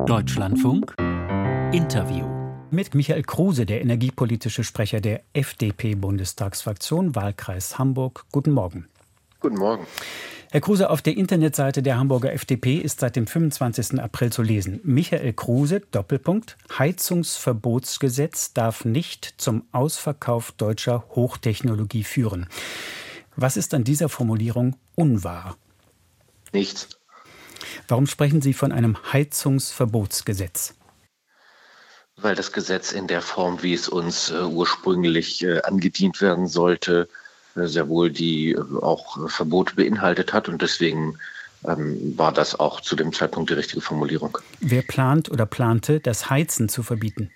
Deutschlandfunk Interview mit Michael Kruse, der energiepolitische Sprecher der FDP-Bundestagsfraktion, Wahlkreis Hamburg. Guten Morgen. Guten Morgen. Herr Kruse, auf der Internetseite der Hamburger FDP ist seit dem 25. April zu lesen: Michael Kruse, Doppelpunkt, Heizungsverbotsgesetz darf nicht zum Ausverkauf deutscher Hochtechnologie führen. Was ist an dieser Formulierung unwahr? Nichts. Warum sprechen Sie von einem Heizungsverbotsgesetz? Weil das Gesetz in der Form, wie es uns ursprünglich angedient werden sollte, sehr wohl die auch Verbote beinhaltet hat. Und deswegen war das auch zu dem Zeitpunkt die richtige Formulierung. Wer plant oder plante, das Heizen zu verbieten?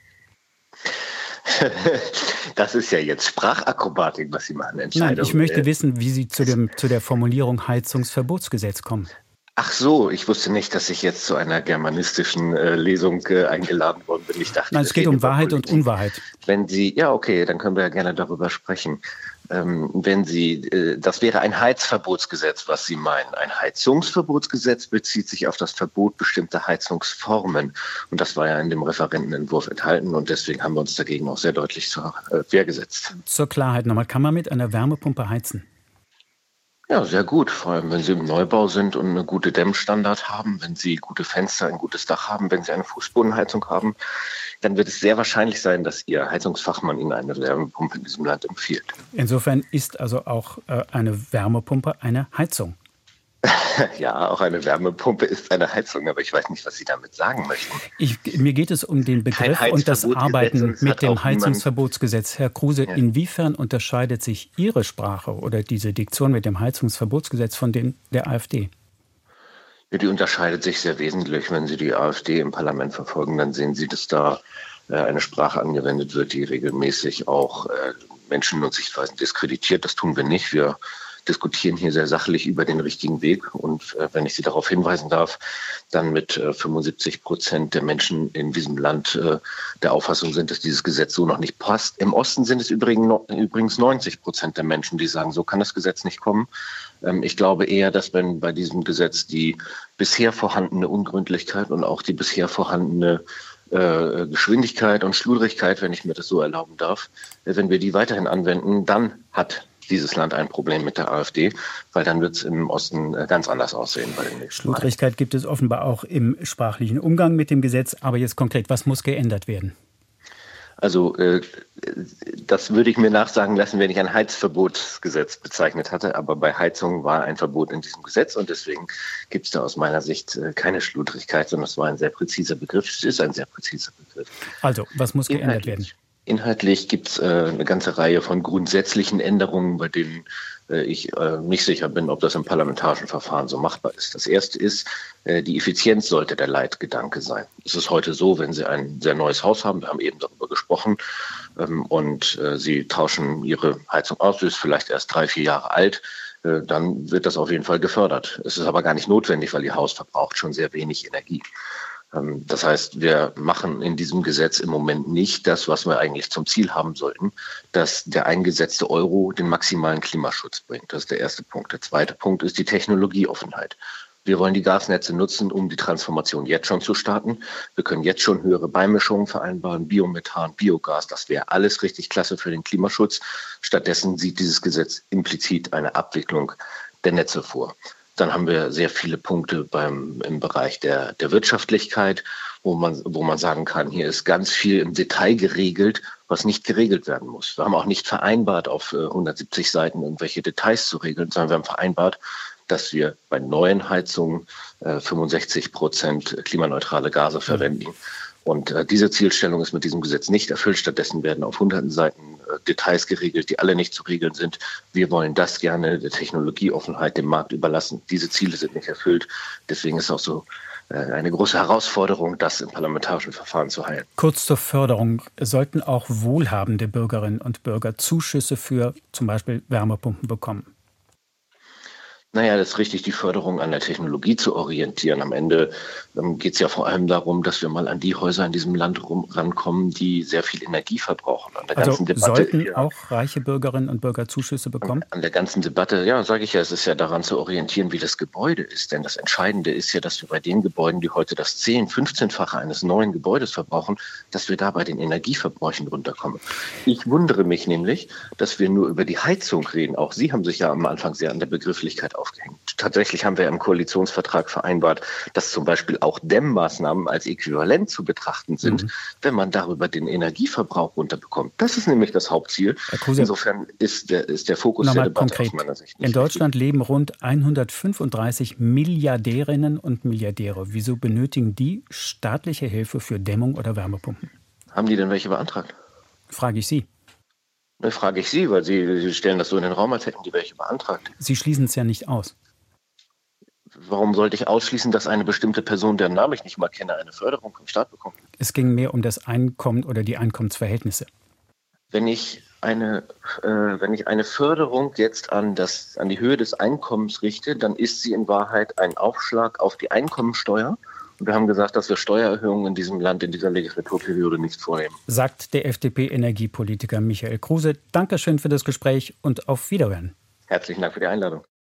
Das ist ja jetzt Sprachakrobatik, was Sie machen. Entscheidung. Nein, ich möchte wissen, wie Sie zu der Formulierung Heizungsverbotsgesetz kommen. Ach so, ich wusste nicht, dass ich jetzt zu einer germanistischen Lesung eingeladen worden bin. Ich dachte, nein, es geht um Wahrheit und Unwahrheit. Wenn Sie, ja okay, dann können wir ja gerne darüber sprechen. Wenn Sie, das wäre ein Heizverbotsgesetz, was Sie meinen. Ein Heizungsverbotsgesetz bezieht sich auf das Verbot bestimmter Heizungsformen. Und das war ja in dem Referentenentwurf enthalten. Und deswegen haben wir uns dagegen auch sehr deutlich zur Wehr gesetzt. Zur Klarheit nochmal, kann man mit einer Wärmepumpe heizen? Ja, sehr gut. Vor allem, wenn Sie im Neubau sind und eine gute Dämmstandard haben, wenn Sie gute Fenster, ein gutes Dach haben, wenn Sie eine Fußbodenheizung haben, dann wird es sehr wahrscheinlich sein, dass Ihr Heizungsfachmann Ihnen eine Wärmepumpe in diesem Land empfiehlt. Insofern ist also auch eine Wärmepumpe eine Heizung. Ja, auch eine Wärmepumpe ist eine Heizung, aber ich weiß nicht, was Sie damit sagen möchten. Mir geht es um den Begriff und das Arbeiten mit dem Heizungsverbotsgesetz. Herr Kruse, ja. Inwiefern unterscheidet sich Ihre Sprache oder diese Diktion mit dem Heizungsverbotsgesetz von der AfD? Ja, die unterscheidet sich sehr wesentlich. Wenn Sie die AfD im Parlament verfolgen, dann sehen Sie, dass da eine Sprache angewendet wird, die regelmäßig auch Menschen und Sichtweisen diskreditiert. Das tun wir nicht. Wir diskutieren hier sehr sachlich über den richtigen Weg. Und wenn ich Sie darauf hinweisen darf, dann mit 75% der Menschen in diesem Land der Auffassung sind, dass dieses Gesetz so noch nicht passt. Im Osten sind es übrigens 90% der Menschen, die sagen, so kann das Gesetz nicht kommen. Ich glaube eher, dass wenn bei diesem Gesetz die bisher vorhandene Ungründlichkeit und auch die bisher vorhandene Geschwindigkeit und Schludrigkeit, wenn ich mir das so erlauben darf, wenn wir die weiterhin anwenden, dann hat dieses Land ein Problem mit der AfD, weil dann wird es im Osten ganz anders aussehen. Schludrigkeit gibt es offenbar auch im sprachlichen Umgang mit dem Gesetz. Aber jetzt konkret, was muss geändert werden? Also das würde ich mir nachsagen lassen, wenn ich ein Heizverbotsgesetz bezeichnet hatte. Aber bei Heizung war ein Verbot in diesem Gesetz und deswegen gibt es da aus meiner Sicht keine Schludrigkeit, sondern es war ein sehr präziser Begriff. Es ist ein sehr präziser Begriff. Also, was muss geändert werden? Inhaltlich gibt es eine ganze Reihe von grundsätzlichen Änderungen, bei denen ich nicht sicher bin, ob das im parlamentarischen Verfahren so machbar ist. Das erste ist, die Effizienz sollte der Leitgedanke sein. Es ist heute so, wenn Sie ein sehr neues Haus haben, wir haben eben darüber gesprochen, und Sie tauschen Ihre Heizung aus, sie ist vielleicht erst 3-4 Jahre alt, dann wird das auf jeden Fall gefördert. Es ist aber gar nicht notwendig, weil Ihr Haus verbraucht schon sehr wenig Energie. Das heißt, wir machen in diesem Gesetz im Moment nicht das, was wir eigentlich zum Ziel haben sollten, dass der eingesetzte Euro den maximalen Klimaschutz bringt. Das ist der erste Punkt. Der zweite Punkt ist die Technologieoffenheit. Wir wollen die Gasnetze nutzen, um die Transformation jetzt schon zu starten. Wir können jetzt schon höhere Beimischungen vereinbaren, Biomethan, Biogas. Das wäre alles richtig klasse für den Klimaschutz. Stattdessen sieht dieses Gesetz implizit eine Abwicklung der Netze vor. Dann haben wir sehr viele Punkte im Bereich der Wirtschaftlichkeit, wo man sagen kann, hier ist ganz viel im Detail geregelt, was nicht geregelt werden muss. Wir haben auch nicht vereinbart, auf 170 Seiten irgendwelche Details zu regeln, sondern wir haben vereinbart, dass wir bei neuen Heizungen 65% klimaneutrale Gase verwenden. Und diese Zielstellung ist mit diesem Gesetz nicht erfüllt. Stattdessen werden auf hunderten Seiten Details geregelt, die alle nicht zu regeln sind. Wir wollen das gerne der Technologieoffenheit dem Markt überlassen. Diese Ziele sind nicht erfüllt. Deswegen ist auch so eine große Herausforderung, das im parlamentarischen Verfahren zu heilen. Kurz zur Förderung. Sollten auch wohlhabende Bürgerinnen und Bürger Zuschüsse für zum Beispiel Wärmepumpen bekommen? Naja, das ist richtig, die Förderung an der Technologie zu orientieren. Am Ende geht es ja vor allem darum, dass wir mal an die Häuser in diesem Land rankommen, die sehr viel Energie verbrauchen. An der Also ganzen Debatte, sollten auch reiche Bürgerinnen und Bürger Zuschüsse bekommen? an der ganzen Debatte, ja, sage ich ja, es ist ja daran zu orientieren, wie das Gebäude ist. Denn das Entscheidende ist ja, dass wir bei den Gebäuden, die heute das 10-, 15-fache eines neuen Gebäudes verbrauchen, dass wir da bei den Energieverbräuchen runterkommen. Ich wundere mich nämlich, dass wir nur über die Heizung reden. Auch Sie haben sich ja am Anfang sehr an der Begrifflichkeit aufgehängt. Tatsächlich haben wir im Koalitionsvertrag vereinbart, dass zum Beispiel auch Dämmmaßnahmen als äquivalent zu betrachten sind, wenn man darüber den Energieverbrauch runterbekommt. Das ist nämlich das Hauptziel. Herr Kruse, insofern ist der Fokus der Debatte konkret. aus meiner Sicht nicht in Deutschland leben rund 135 Milliardärinnen und Milliardäre. Wieso benötigen die staatliche Hilfe für Dämmung oder Wärmepumpen? Haben die denn welche beantragt? Frage ich Sie. Frage ich Sie, weil Sie stellen das so in den Raum, als hätten die welche beantragt. Sie schließen es ja nicht aus. Warum sollte ich ausschließen, dass eine bestimmte Person, deren Namen ich nicht mal kenne, eine Förderung vom Staat bekommt? Es ging mehr um das Einkommen oder die Einkommensverhältnisse. Wenn ich eine Förderung jetzt an die Höhe des Einkommens richte, dann ist sie in Wahrheit ein Aufschlag auf die Einkommensteuer. Und wir haben gesagt, dass wir Steuererhöhungen in diesem Land in dieser Legislaturperiode nicht vornehmen. Sagt der FDP-Energiepolitiker Michael Kruse. Dankeschön für das Gespräch und auf Wiederhören. Herzlichen Dank für die Einladung.